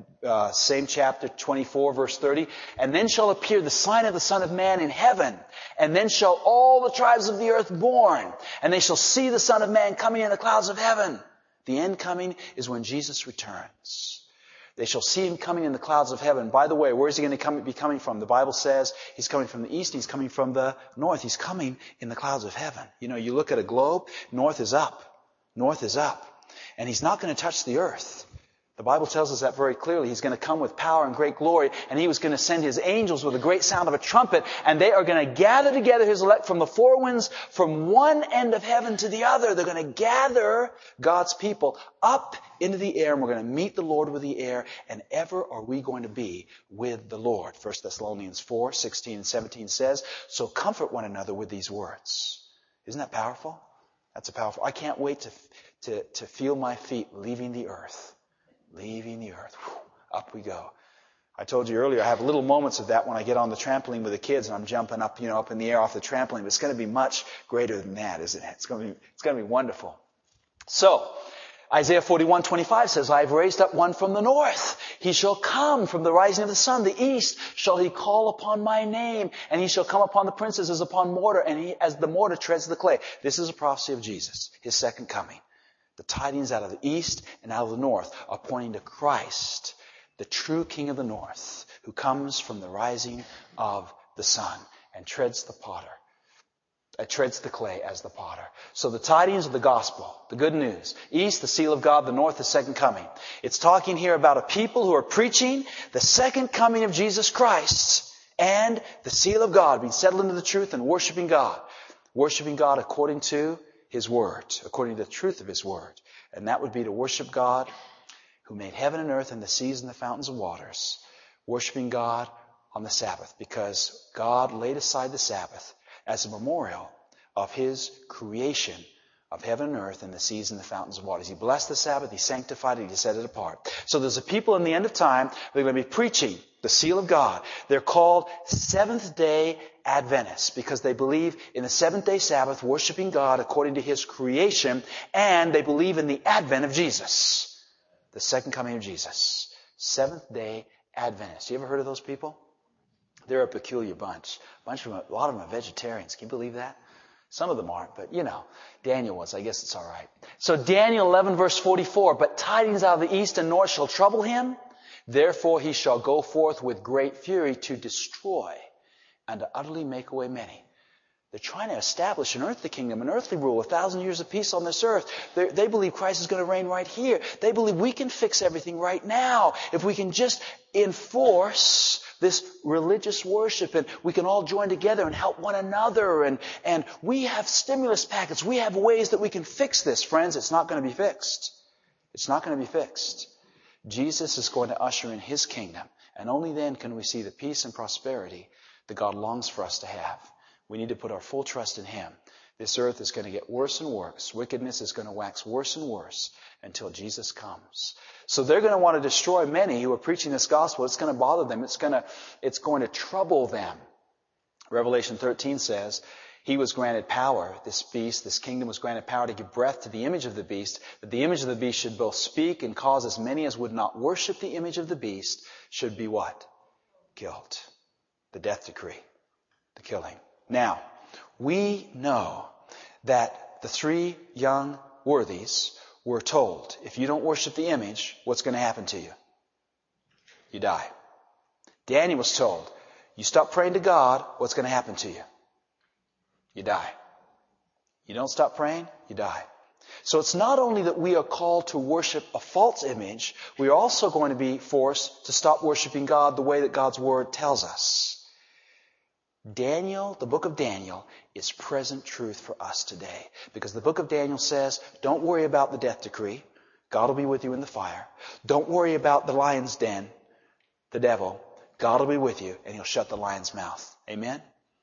same chapter 24 verse 30. And then shall appear the sign of the Son of Man in heaven. And then shall all the tribes of the earth mourn. And they shall see the Son of Man coming in the clouds of heaven. The end coming is when Jesus returns. They shall see Him coming in the clouds of heaven. By the way, where is He going to be coming from? The Bible says He's coming from the east. He's coming from the north. He's coming in the clouds of heaven. You know, you look at a globe, north is up. North is up. And He's not going to touch the earth. The Bible tells us that very clearly. He's going to come with power and great glory, and He was going to send His angels with a great sound of a trumpet, and they are going to gather together His elect from the four winds, from one end of heaven to the other. They're going to gather God's people up into the air, and we're going to meet the Lord with the air, and ever are we going to be with the Lord. 1 Thessalonians 4, 16 and 17 says, so comfort one another with these words. Isn't that powerful? That's a powerful. I can't wait to feel my feet leaving the earth. Leaving the earth. Whew, up we go. I told you earlier, I have little moments of that when I get on the trampoline with the kids and I'm jumping up, up in the air off the trampoline. But it's going to be much greater than that, isn't it? It's going to be wonderful. So, Isaiah 41:25 says, I have raised up one from the north. He shall come from the rising of the sun. The east shall he call upon my name, and he shall come upon the princes as upon mortar, and he as the mortar treads the clay. This is a prophecy of Jesus, his second coming. The tidings out of the east and out of the north are pointing to Christ, the true King of the north, who comes from the rising of the sun and treads the clay as the potter. So the tidings of the gospel, the good news. East, the seal of God. The north, the second coming. It's talking here about a people who are preaching the second coming of Jesus Christ and the seal of God, being settled into the truth and worshiping God. Worshiping God according to His Word, according to the truth of His Word. And that would be to worship God who made heaven and earth and the seas and the fountains of waters. Worshiping God on the Sabbath, because God laid aside the Sabbath as a memorial of His creation of heaven and earth and the seas and the fountains of waters. He blessed the Sabbath, He sanctified it, He set it apart. So there's a people in the end of time that are going to be preaching the seal of God. They're called Seventh-day Adventists because they believe in the seventh-day Sabbath, worshiping God according to His creation, and they believe in the advent of Jesus, the second coming of Jesus. Seventh-day Adventists. You ever heard of those people? They're a peculiar bunch. A lot of them are vegetarians. Can you believe that? Some of them aren't, but Daniel was. I guess it's all right. So Daniel 11 verse 44, but tidings out of the east and north shall trouble him. Therefore he shall go forth with great fury to destroy and to utterly make away many. They're trying to establish an earthly kingdom, an earthly rule, 1,000 years of peace on this earth. They believe Christ is going to reign right here. They believe we can fix everything right now if we can just enforce this religious worship, and we can all join together and help one another. And we have stimulus packets. We have ways that we can fix this, friends. It's not going to be fixed. It's not going to be fixed. Jesus is going to usher in His kingdom, and only then can we see the peace and prosperity that God longs for us to have. We need to put our full trust in Him. This earth is going to get worse and worse. Wickedness is going to wax worse and worse until Jesus comes. So they're going to want to destroy many who are preaching this gospel. It's going to bother them. It's going to trouble them. Revelation 13 says, He was granted power, this beast, this kingdom was granted power to give breath to the image of the beast, that the image of the beast should both speak and cause as many as would not worship the image of the beast should be what? Killed. The death decree. The killing. Now, we know that the three young worthies were told, if you don't worship the image, what's going to happen to you? You die. Daniel was told, you stop praying to God, what's going to happen to you? You die. You don't stop praying, you die. So it's not only that we are called to worship a false image, we are also going to be forced to stop worshiping God the way that God's Word tells us. Daniel, the book of Daniel, is present truth for us today. Because the book of Daniel says, don't worry about the death decree. God will be with you in the fire. Don't worry about the lion's den, the devil. God will be with you and He'll shut the lion's mouth. Amen?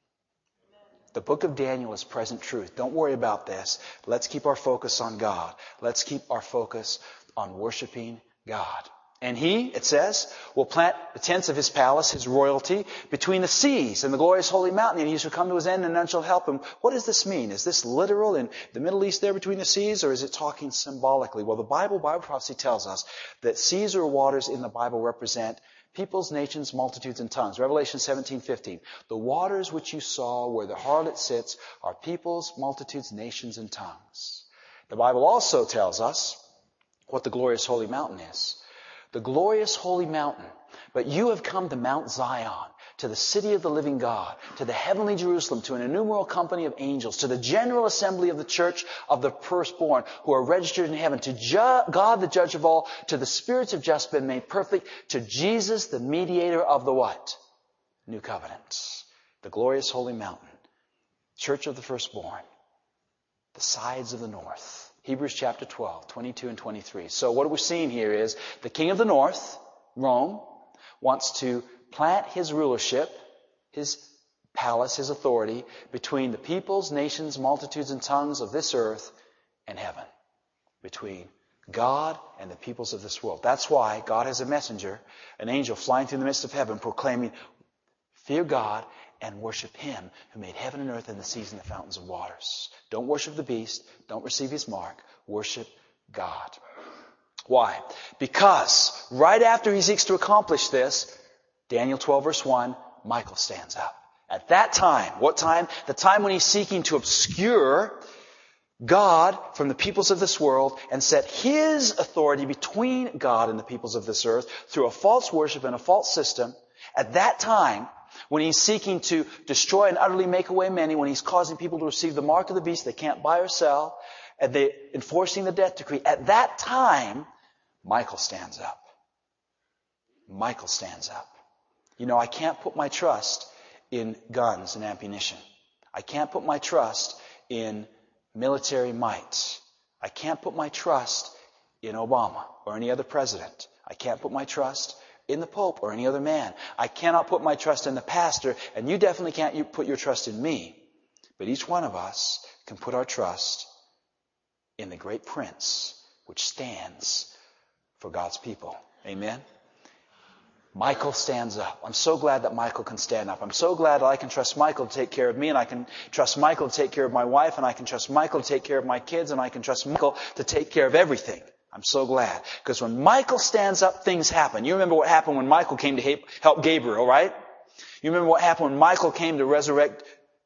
The book of Daniel is present truth. Don't worry about this. Let's keep our focus on God. Let's keep our focus on worshiping God. And He, it says, will plant the tents of His palace, His royalty, between the seas and the glorious holy mountain. And He shall come to His end and none shall help Him. What does this mean? Is this literal in the Middle East there between the seas, or is it talking symbolically? Well, the Bible prophecy tells us that seas or waters in the Bible represent peoples, nations, multitudes, and tongues. Revelation 17:15. The waters which you saw where the harlot sits are peoples, multitudes, nations, and tongues. The Bible also tells us what the glorious holy mountain is. The glorious holy mountain. But you have come to Mount Zion, to the city of the living God, to the heavenly Jerusalem, to an innumerable company of angels, to the general assembly of the church of the firstborn who are registered in heaven, to God the judge of all, to the spirits of just been made perfect, to Jesus the mediator of the what? New covenant. The glorious holy mountain. Church of the firstborn. The sides of the north. Hebrews chapter 12, 22 and 23. So what we're seeing here is the king of the north, Rome, wants to plant his rulership, his palace, his authority, between the peoples, nations, multitudes, and tongues of this earth and heaven. Between God and the peoples of this world. That's why God has a messenger, an angel flying through the midst of heaven, proclaiming, fear God and worship Him who made heaven and earth and the seas and the fountains of waters. Don't worship the beast. Don't receive his mark. Worship God. Why? Because right after he seeks to accomplish this, Daniel 12 verse 1, Michael stands up. At that time, what time? The time when he's seeking to obscure God from the peoples of this world and set his authority between God and the peoples of this earth through a false worship and a false system. At that time, when he's seeking to destroy and utterly make away many, when he's causing people to receive the mark of the beast they can't buy or sell, and they enforcing the death decree, at that time, Michael stands up. Michael stands up. You know, I can't put my trust in guns and ammunition. I can't put my trust in military might. I can't put my trust in Obama or any other president. I can't put my trust in the Pope or any other man. I cannot put my trust in the pastor, and you definitely can't put your trust in me. But each one of us can put our trust in the great Prince, which stands for God's people. Amen? Michael stands up. I'm so glad that Michael can stand up. I'm so glad that I can trust Michael to take care of me, and I can trust Michael to take care of my wife, and I can trust Michael to take care of my kids, and I can trust Michael to take care of everything. I'm so glad. Because when Michael stands up, things happen. You remember what happened when Michael came to help Gabriel, right? You remember what happened when Michael came to resurrect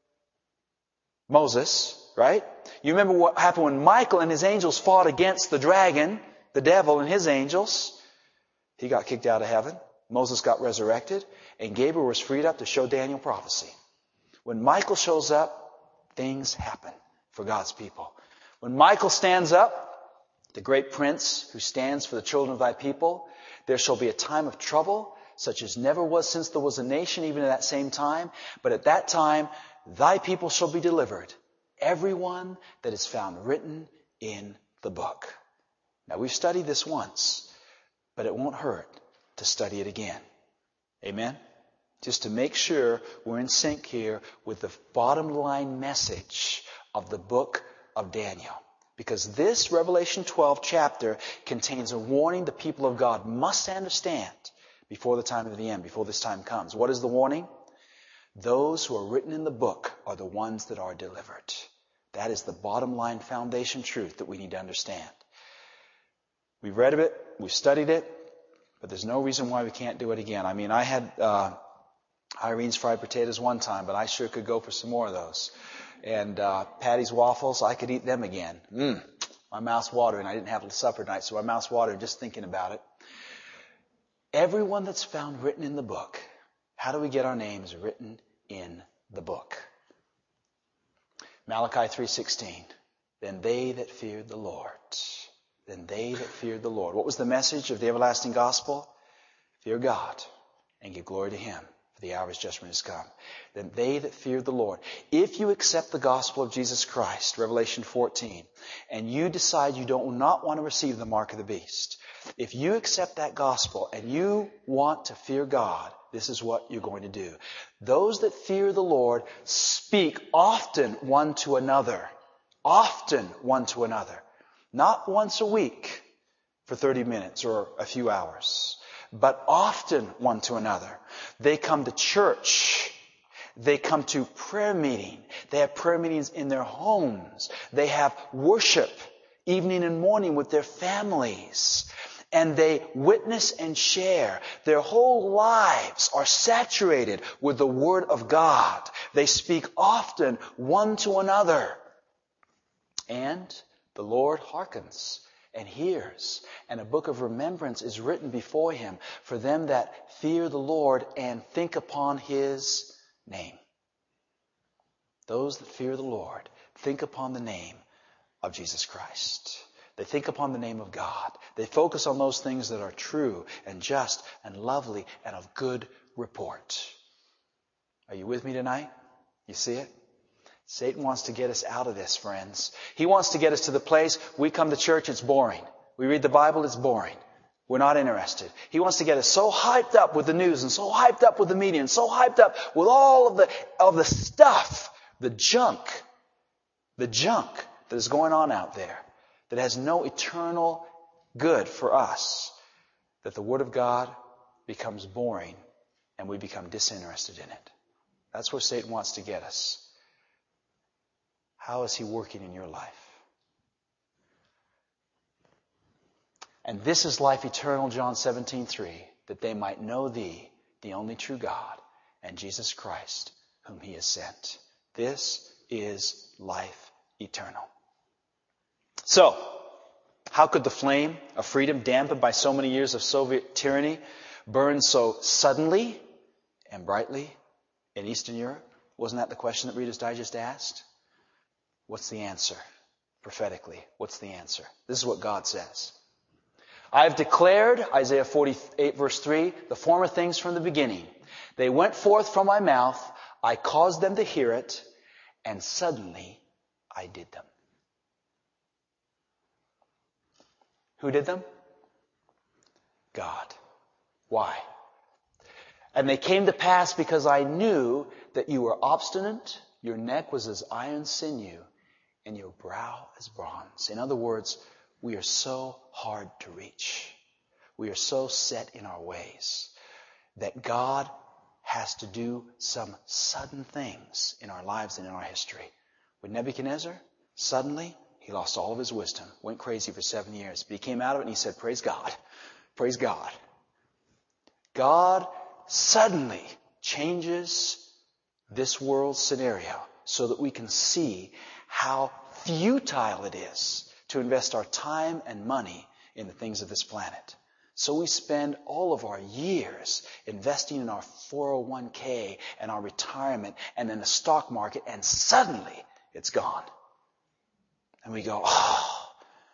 Moses, right? You remember what happened when Michael and his angels fought against the dragon, the devil and his angels. He got kicked out of heaven. Moses got resurrected, and Gabriel was freed up to show Daniel prophecy. When Michael shows up, things happen for God's people. When Michael stands up, the great Prince who stands for the children of thy people, there shall be a time of trouble, such as never was since there was a nation, even at that same time. But at that time, thy people shall be delivered, everyone that is found written in the book. Now, we've studied this once, but it won't hurt to study it again. Amen? Just to make sure we're in sync here with the bottom line message of the book of Daniel. Because this Revelation 12 chapter contains a warning the people of God must understand before the time of the end, before this time comes. What is the warning? Those who are written in the book are the ones that are delivered. That is the bottom line foundation truth that we need to understand. We've read it, we've studied it, but there's no reason why we can't do it again. I mean, I had Irene's fried potatoes one time, but I sure could go for some more of those. And Patty's waffles, I could eat them again. My mouth's watering. I didn't have supper tonight, so my mouth's watering just thinking about it. Everyone that's found written in the book, how do we get our names written in the book? Malachi 3:16. Then they that feared the Lord. Then they that feared the Lord. What was the message of the everlasting gospel? Fear God and give glory to Him, for the hour of His judgment has come. Then they that feared the Lord. If you accept the gospel of Jesus Christ, Revelation 14, and you decide you do not want to receive the mark of the beast, if you accept that gospel and you want to fear God, this is what you're going to do. Those that fear the Lord speak often one to another. Often one to another. Not once a week for 30 minutes or a few hours, but often one to another. They come to church. They come to prayer meeting. They have prayer meetings in their homes. They have worship evening and morning with their families. And they witness and share. Their whole lives are saturated with the Word of God. They speak often one to another. And the Lord hearkens and hears, and a book of remembrance is written before Him for them that fear the Lord and think upon His name. Those that fear the Lord think upon the name of Jesus Christ. They think upon the name of God. They focus on those things that are true and just and lovely and of good report. Are you with me tonight? You see it? Satan wants to get us out of this, friends. He wants to get us to the place we come to church, it's boring. We read the Bible, it's boring. We're not interested. He wants to get us so hyped up with the news and so hyped up with the media and so hyped up with all of the stuff, the junk that is going on out there that has no eternal good for us, that the Word of God becomes boring and we become disinterested in it. That's where Satan wants to get us. How is he working in your life? And this is life eternal, John 17:3, that they might know thee, the only true God, and Jesus Christ, whom he has sent. This is life eternal. So, how could the flame of freedom, dampened by so many years of Soviet tyranny, burn so suddenly and brightly in Eastern Europe? Wasn't that the question that Reader's Digest asked? What's the answer? Prophetically, what's the answer? This is what God says. I have declared, Isaiah 48 verse 3, the former things from the beginning. They went forth from my mouth. I caused them to hear it, and suddenly I did them. Who did them? God. Why? And they came to pass because I knew that you were obstinate, your neck was as iron sinew, and your brow as bronze. In other words, we are so hard to reach. We are so set in our ways that God has to do some sudden things in our lives and in our history. With Nebuchadnezzar, suddenly he lost all of his wisdom, went crazy for 7 years. But he came out of it and he said, praise God. Praise God. God suddenly changes this world's scenario so that we can see how futile it is to invest our time and money in the things of this planet. So we spend all of our years investing in our 401k and our retirement and in the stock market, and suddenly it's gone. And we go, oh.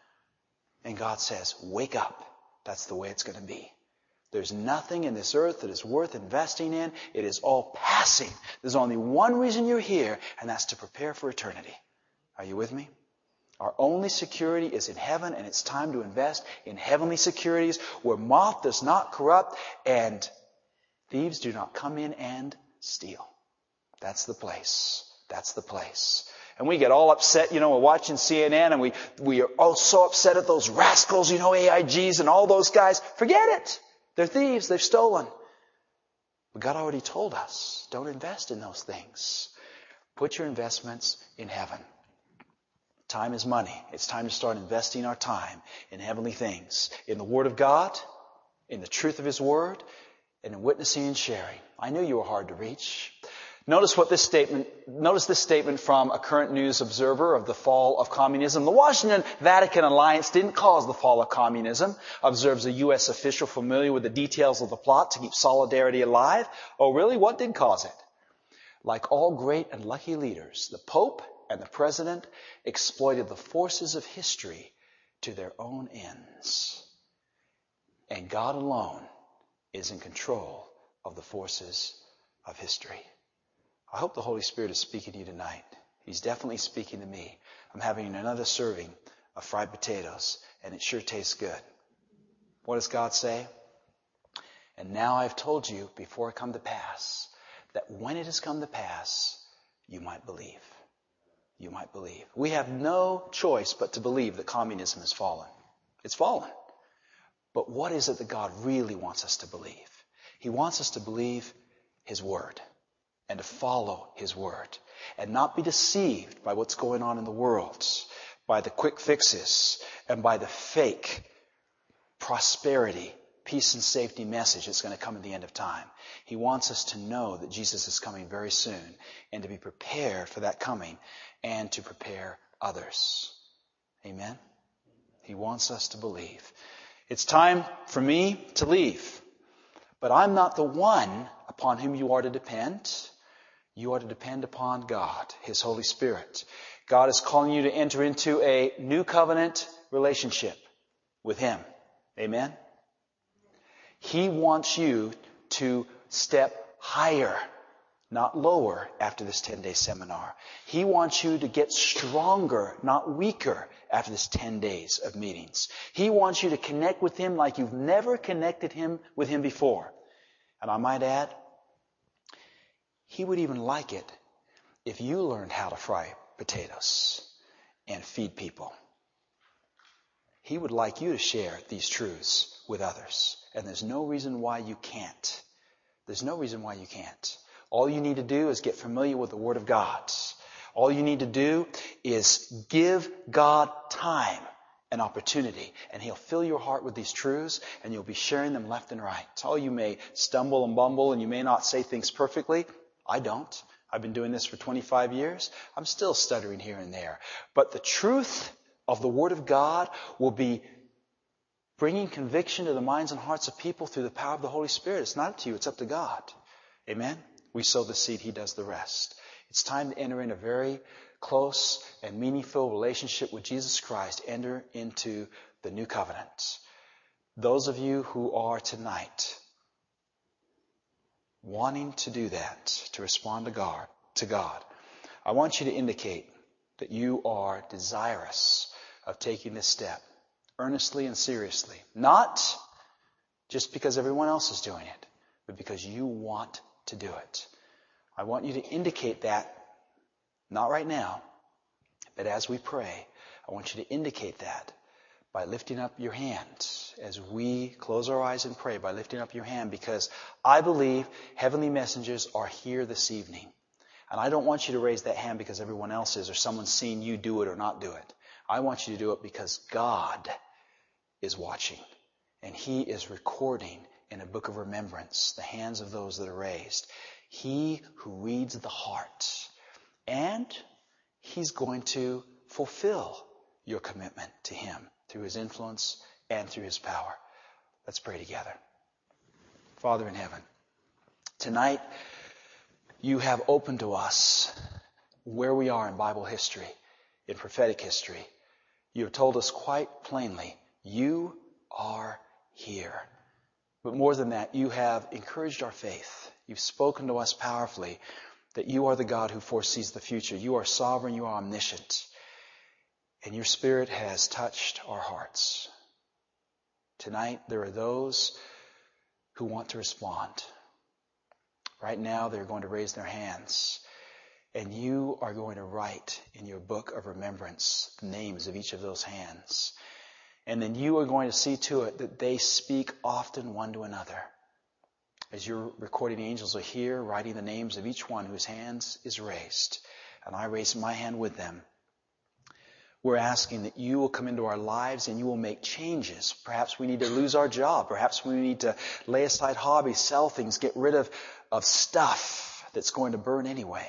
And God says, wake up. That's the way it's going to be. There's nothing in this earth that is worth investing in. It is all passing. There's only one reason you're here, and that's to prepare for eternity. Are you with me? Our only security is in heaven, and it's time to invest in heavenly securities where moth does not corrupt and thieves do not come in and steal. That's the place. That's the place. And we get all upset, we're watching CNN and we are all so upset at those rascals, AIGs and all those guys. Forget it. They're thieves. They've stolen. But God already told us, don't invest in those things. Put your investments in heaven. Time is money. It's time to start investing our time in heavenly things. In the Word of God, in the truth of His Word, and in witnessing and sharing. I knew you were hard to reach. Notice this statement from a current news observer of the fall of communism. The Washington-Vatican alliance didn't cause the fall of communism, observes a U.S. official familiar with the details of the plot to keep solidarity alive. Oh, really? What did cause it? Like all great and lucky leaders, the Pope and the President exploited the forces of history to their own ends. And God alone is in control of the forces of history. I hope the Holy Spirit is speaking to you tonight. He's definitely speaking to me. I'm having another serving of fried potatoes, and it sure tastes good. What does God say? And now I've told you before it come to pass, that when it has come to pass, you might believe. You might believe. We have no choice but to believe that communism has fallen. It's fallen. But what is it that God really wants us to believe? He wants us to believe His Word and to follow His Word and not be deceived by what's going on in the world, by the quick fixes and by the fake prosperity, peace and safety message that's going to come at the end of time. He wants us to know that Jesus is coming very soon and to be prepared for that coming and to prepare others. Amen? He wants us to believe. It's time for me to leave. But I'm not the one upon whom you are to depend. You are to depend upon God, His Holy Spirit. God is calling you to enter into a new covenant relationship with Him. Amen? He wants you to step higher, not lower, after this 10-day seminar. He wants you to get stronger, not weaker, after this 10 days of meetings. He wants you to connect with Him like you've never connected with Him before. And I might add, He would even like it if you learned how to fry potatoes and feed people. He would like you to share these truths with others. And there's no reason why you can't. There's no reason why you can't. All you need to do is get familiar with the Word of God. All you need to do is give God time an opportunity, and He'll fill your heart with these truths, and you'll be sharing them left and right. Oh, you may stumble and bumble, and you may not say things perfectly. I don't. I've been doing this for 25 years. I'm still stuttering here and there. But the truth of the Word of God will be bringing conviction to the minds and hearts of people through the power of the Holy Spirit. It's not up to you. It's up to God. Amen? We sow the seed. He does the rest. It's time to enter in a very close and meaningful relationship with Jesus Christ. Enter into the new covenant. Those of you who are tonight wanting to do that, to respond to God, I want you to indicate that you are desirous of taking this step earnestly and seriously. Not just because everyone else is doing it, but because you want to do it. I want you to indicate that, not right now, but as we pray, I want you to indicate that by lifting up your hand as we close our eyes and pray, by lifting up your hand, because I believe heavenly messengers are here this evening. And I don't want you to raise that hand because everyone else is or someone's seen you do it or not do it. I want you to do it because God is watching and He is recording in a book of remembrance the hands of those that are raised. He who reads the heart, and He's going to fulfill your commitment to Him through His influence and through His power. Let's pray together. Father in heaven, tonight You have opened to us where we are in Bible history, in prophetic history. You have told us quite plainly, You are here. But more than that, You have encouraged our faith. You've spoken to us powerfully that You are the God who foresees the future. You are sovereign. You are omniscient. And Your Spirit has touched our hearts. Tonight, there are those who want to respond. Right now, they're going to raise their hands. And You are going to write in Your book of remembrance the names of each of those hands. And then You are going to see to it that they speak often one to another. As Your recording angels are here, writing the names of each one whose hands is raised. And I raise my hand with them. We're asking that You will come into our lives and You will make changes. Perhaps we need to lose our job. Perhaps we need to lay aside hobbies, sell things, get rid of stuff that's going to burn anyway.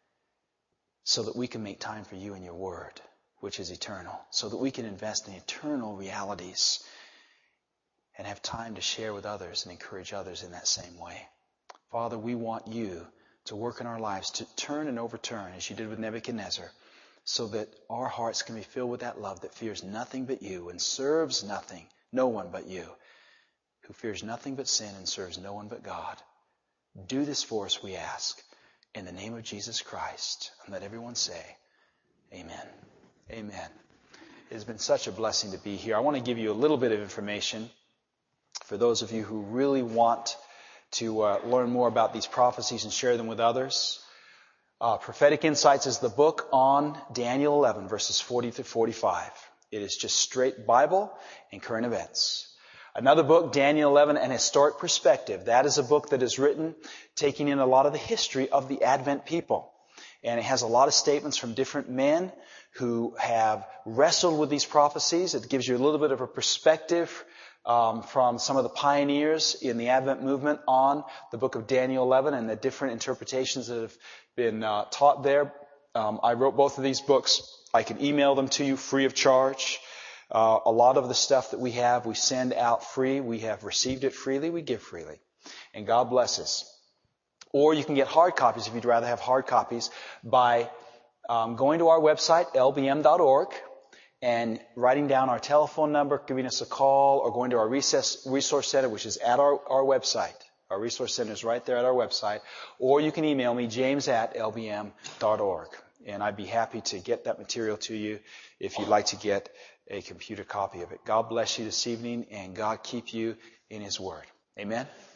So that we can make time for You and Your Word, which is eternal. So that we can invest in eternal realities and have time to share with others and encourage others in that same way. Father, we want You to work in our lives, to turn and overturn, as You did with Nebuchadnezzar, so that our hearts can be filled with that love that fears nothing but You and serves no one but You, who fears nothing but sin and serves no one but God. Do this for us, we ask, in the name of Jesus Christ. And let everyone say, Amen. Amen. It has been such a blessing to be here. I want to give you a little bit of information for those of you who really want to learn more about these prophecies and share them with others. Prophetic Insights is the book on Daniel 11, verses 40 to 45. It is just straight Bible and current events. Another book, Daniel 11, An Historic Perspective. That is a book that is written taking in a lot of the history of the Advent people. And it has a lot of statements from different men who have wrestled with these prophecies. It gives you a little bit of a perspective from some of the pioneers in the Advent movement on the book of Daniel 11 and the different interpretations that have been taught there. I wrote both of these books. I can email them to you free of charge. A lot of the stuff that we have, we send out free. We have received it freely. We give freely. And God blesses. Or you can get hard copies if you'd rather have hard copies by going to our website, lbm.org, and writing down our telephone number, giving us a call, or going to our resource center, which is at our website. Our resource center is right there at our website. Or you can email me, james@lbm.org. And I'd be happy to get that material to you if you'd like to get a computer copy of it. God bless you this evening, and God keep you in His Word. Amen.